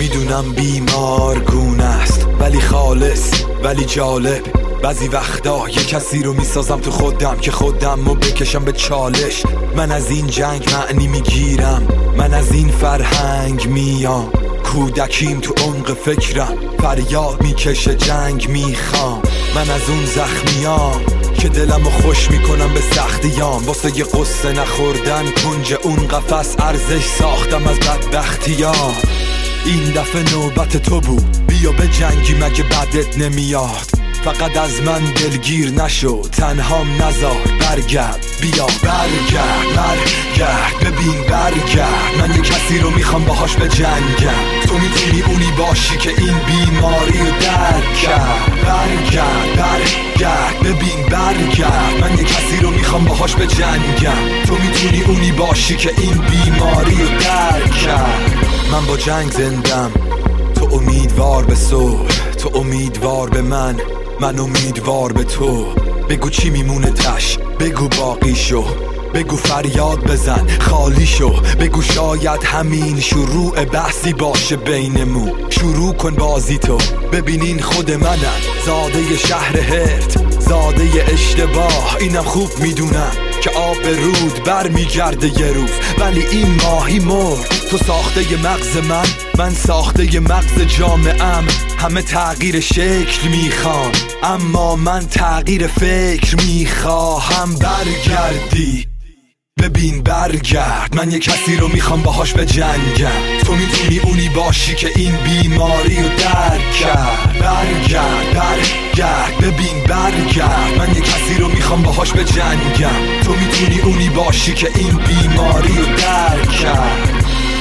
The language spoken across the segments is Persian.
میدونم بیمارگونه است ولی خالص، ولی جالب. بعضی وقتا یه کسی رو میسازم تو خودم که خودم رو بکشم به چالش. من از این جنگ معنی میگیرم، من از این فرهنگ میام. کودکیم تو عمق فکرم فریاد میکشه جنگ میخوام. من از اون زخمیام که دلمو خوش میکنم به سختیام. واسه یه قصه نخوردن کنج اون قفس ارزش ساختم از بدبختیام. این دفعه نوبت تو بود، بیا به جنگی مگه بدت نمیاد. فقط از من دلگیر نشو، تنهام نذار، برگرد بیا برگرد. برگرد ببین برگرد، من یه کسی رو میخوام باهاش به جنگم. تو میتونی اونی باشی که این بیماری رو درک کرد. برگرد ببین برگرد، من یه کسی رو میخوام باهاش به جنگم. تو میتونی اونی باشی که این بیماری رو درک کرد. من با جنگ زندم، تو امیدوار به صلح، تو امیدوار به من امیدوار به تو. بگو چی میمونه تش، بگو باقی شو، بگو فریاد بزن خالی شو. بگو شاید همین شروع بحثی باشه بینمون. شروع کن بازی تو، ببینین خود منم، زاده شهر هرت، زاده اشتباه. اینم خوب میدونم که آب رود بر میگرده یه روز، ولی این ماهی مرد. تو ساخته ی مغز من ساخته ی مغز جامعه‌ام. همه تغییر شکل میخوان اما من تغییر فکر میخواهم. برگردی ببین برگرد، من یه کسی رو میخوام باهاش به جنگم. تو میتونی اونی باشی که این بیماری رو درک کرد. برگرد ببین برگرد، من یه کسی رو میخوام باهاش به جنگم. تو میتونی اونی باشی که این بیماری رو درک کرد.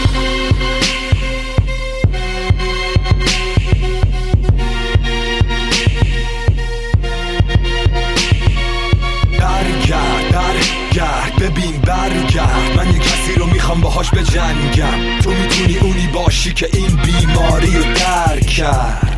برگرد ببین برگرد، من یه کسی رو میخوام باهاش به جنگم. تو میتونی اونی باشی که این بیماری رو درک کرد.